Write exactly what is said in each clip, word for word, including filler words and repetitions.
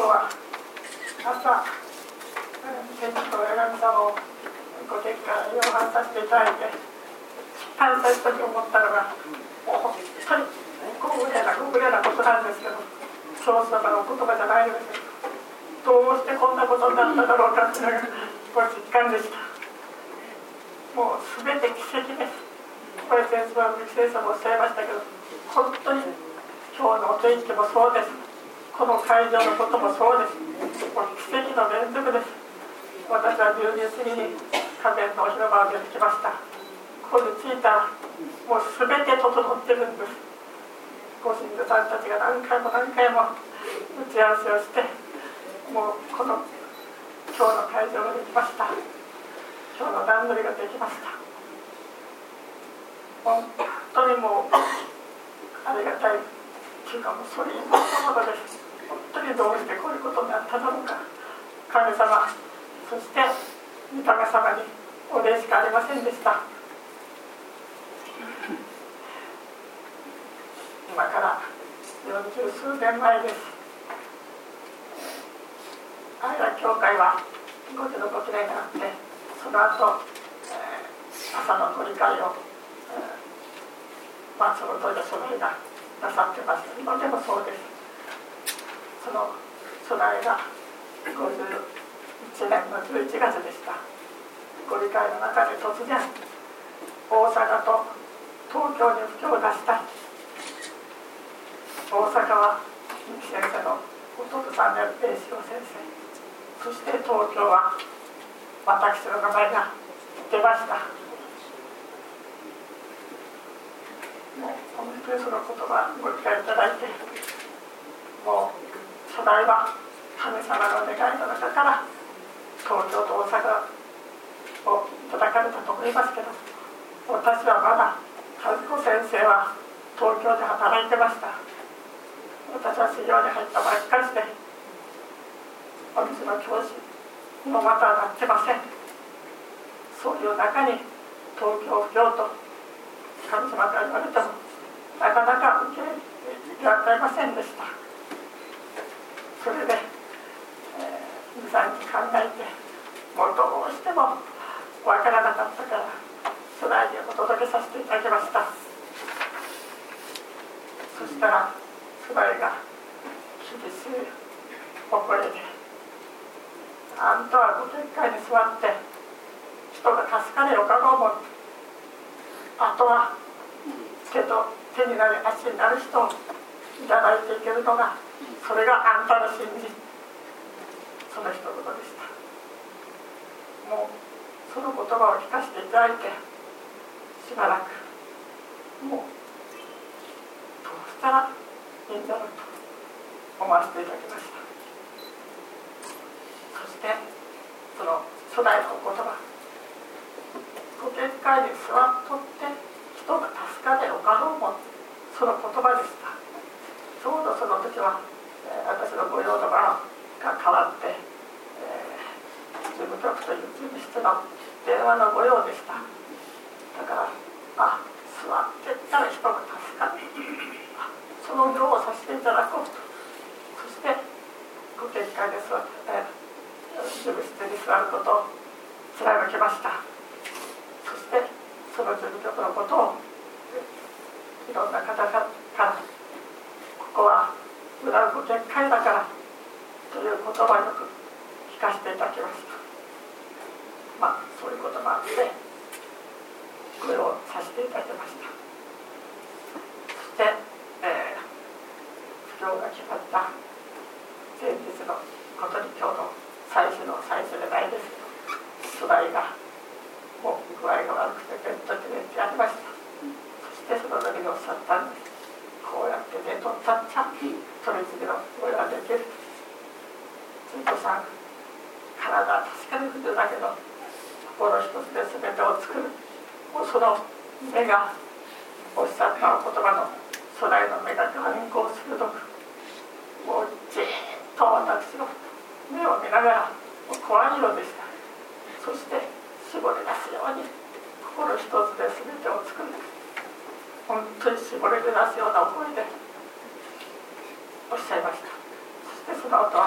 日は朝、天気と親神様をご結果にお話させていただいて、大切と思ったのが、もう本当にご無礼なご無礼なことなんですけど、少数のお言葉じゃないのですけど、どうしてこんなことになっただろうかというのがご実感でした。もう全て奇跡です。これ先生は三木先生もおっしゃいましたけど、本当に今日のお天気もそうです。この会場のこともそうです。もう奇跡の連続です。私はじゅうにじ過ぎに河辺のお広場を出てきました。ここに着いたらもう全て整ってるんです。ご神父さんたちが何回も何回も打ち合わせをして、もうこの今日の会場ができました。今日の段取りができました。本当にもうありがたいというか、もうそれ以上のことです。本当にどうしてこういうことになっただろうか。神様、そして御霊様にお礼しかありませんでした。今からよんじゅう数年前です。愛楽教会はごじのご記念があって、その後、えー、朝の乗り換えを、えー、まあその当時はその日がなさってました。今でもそうです。その初代がごじゅういちねんのじゅういちがつでした。ご理解の中で突然、大阪と東京に布教を出したい。大阪は三木先生の弟さんである栄志郎先生、そして東京は私の名前が出ました。もう本当にその言葉をご理解いただいて、もう初代は神様の願いの中から東京と大阪をいただかれたと思いますけど、私はまだ和子先生は東京で働いてました。私は修行に入ったばっかりで、お水の教師もまたなってません。そういう中に東京不況と神様から言われてもなかなか受け入れられませんでした。それで、えー、にさんにち考えて、もうどうしてもわからなかったから初代にお届けさせていただきました。そしたら初代が厳しいお声で、あんたはご結界に座って人が助かれよかろうもん、あとは手と手になり足になる人をいただいていけるのが、それがあんたの信じ、その一言でした。もうその言葉を聞かせていただいて、しばらくもうどうしたらいいんだろうと思わせていただきました。そしてその初代のお言葉、ご結界に座っとって人が助かれよかろうもん、その言葉でした。ちょうどその時は、えー、私の御用の番が変わって、えー、事務局という事務室の電話の御用でした。だから、あ、座ってったら人が助かる、その業をさせていただこうと。そしてご結界で座って、えー、事務室に座ることを貫きました。そしてその事務局のことをいろんな方からここは裏ご結界だからという言葉をよく聞かせていただきました。まあそういうこともあってこれをさせていただきました。そして、えー、布教が決まった前日のことに、今日の最初の最初じゃないですけど、初代がもう具合が悪くてベッドで寝てやりました。そしてその時におっしゃったんです。こうやって寝とったっちゃ取り次ぎの声ができる。ずっとさん、体は助かるんだけど心一つで全てを作る。もうその目がおっしゃった言葉の初代の目が眼光鋭く、もうじーっと私の目を見ながらもう怖い色でした。そして絞り出すように心一つで全てを作る。本当に絞り出すような思いでおっしゃいました。そしてその後は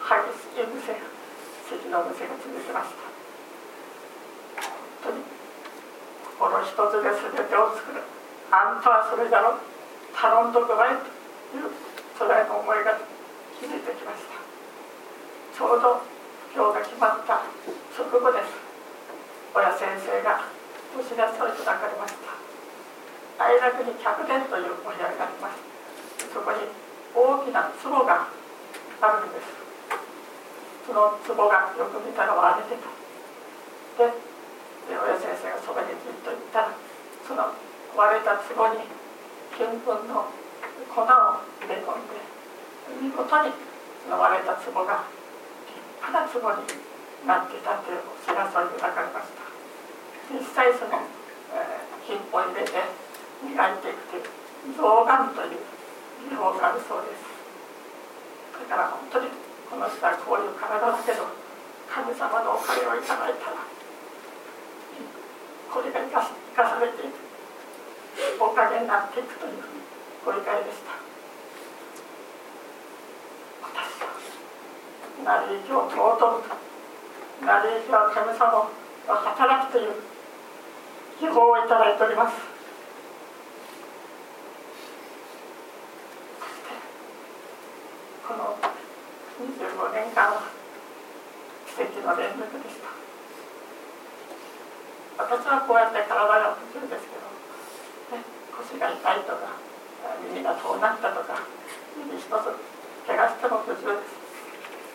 激しい無線咳の無線が続きました。本当に心一つで全てを作る、あんたはそれだろう、頼んどくばいというそれの思いが響いてきました。ちょうど今日が決まった直後です。親先生がお知らせをいただかれました。愛楽に客殿というお部屋があります。そこに大きな壺があるんです。その壺がよく見たら割れてた。で、で親先生がそばにじっといたら、その割れた壺に金粉の粉を入れ込んで、見事にその割れた壺が立派な壺になっていたというお知らせをいただかれました。実際その、えー、金粉を入れて磨いていくという象眼という技法があるそうです。だから本当にこの人はこういう体だけど、神様のおかげをいただいたらこれが生かし生かされていく、おかげになっていくというご理解でした。私は成り行きを尊ぶと、成り行きは神様の働きという技法をいただいております。そしてこのにじゅうごねんかんは奇跡の連続でした。私はこうやって体が不自由ですけど、ね、腰が痛いとか耳がそうなったとか指一つ怪我しても不自由です。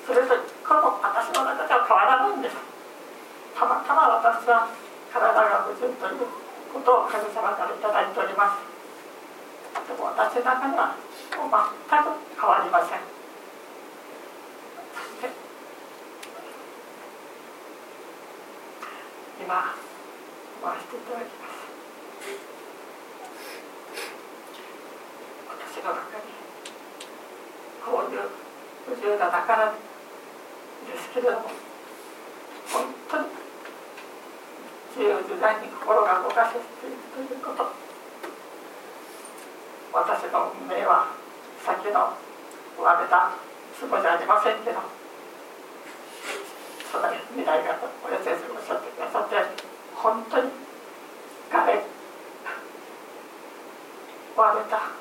それとこの私の中では変わらないんです。たまたま私は体が不自由ということを神様からいただいております。でも私の中にはもう全く変わりません。そして今回していただきます。私の中にこういう不自由なだからですけれども、本当に自由自在に心が動かせているということ、私の運命はさっきの割れた壺じゃありませんけど、その未来が親先生がおっしゃってくださって本当にがれ割れた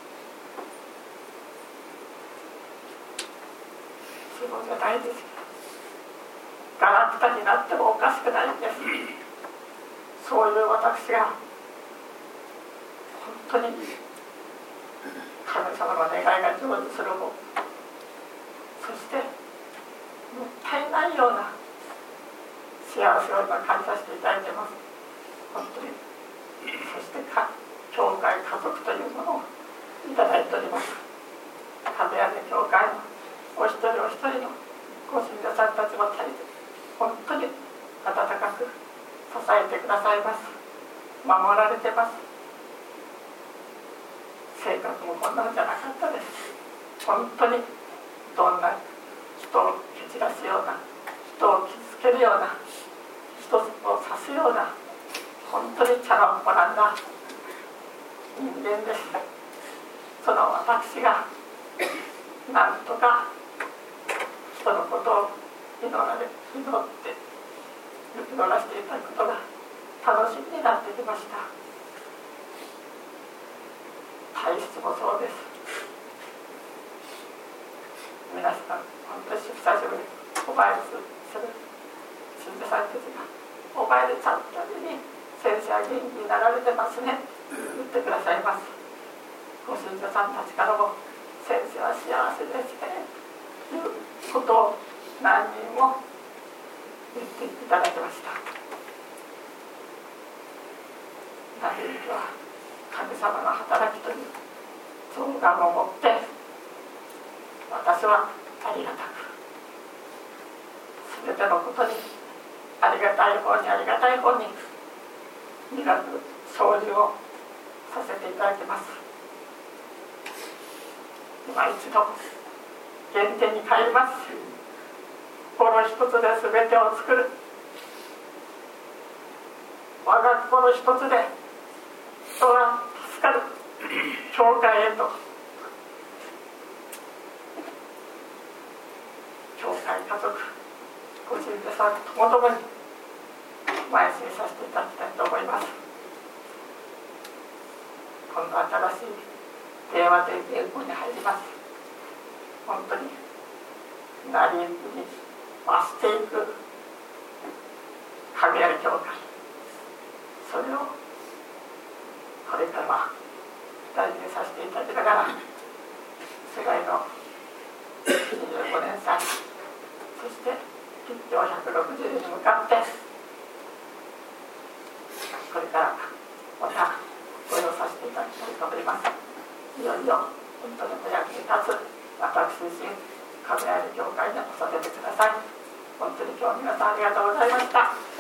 壺じゃないです。ガラクタになってもおかしくないんです。そういう私が本当に神様の願いが成就する方、そしてもったいないような幸せを今感じさせていただいています。本当に。そしてか教会家族というものをいただいております。壁屋根教会のお一人お一人のご信者さんたちも大切本当に温かく支えてくださいます。守られてます。性格もこんなのじゃなかったです。本当にどんな人を蹴散らすような、人を傷つけるような、人を刺すような、本当にチャランポランな人間です。その私がなんとか人のことを祈られ祈って祈らせていただくことが楽しみになってきました。体質もそうです。皆さん本当に久しぶりにお参りする信者さんたちがお参りさんたびに先生は元気になられてますねって言ってくださいます。ご信者さんたちからも先生は幸せですねということを何人も言っていただきました。成り行きは神様の働きという増願を持って私はありがたく全てのことにありがたい方にありがたい方に磨く掃除をさせていただきます。今一度原点に帰ります。心一つで全てを作る、我が心一つで人が助かる教会へと、教家族、ご親戚さんともどもに前進させていただきたいと思います。今度新しい平和で言語に入ります。本当に成り行きに増していく神谷教会、それをこれからは大事にさせていただきながら、世界のにじゅうごねん祭、そして吉祥ひゃくろくじゅうに向かって、これからまたご用させていただきたいと思います。いよいよ本当にお役に立つ私自身、神谷教会におさせてください。本当に今日皆さんありがとうございました。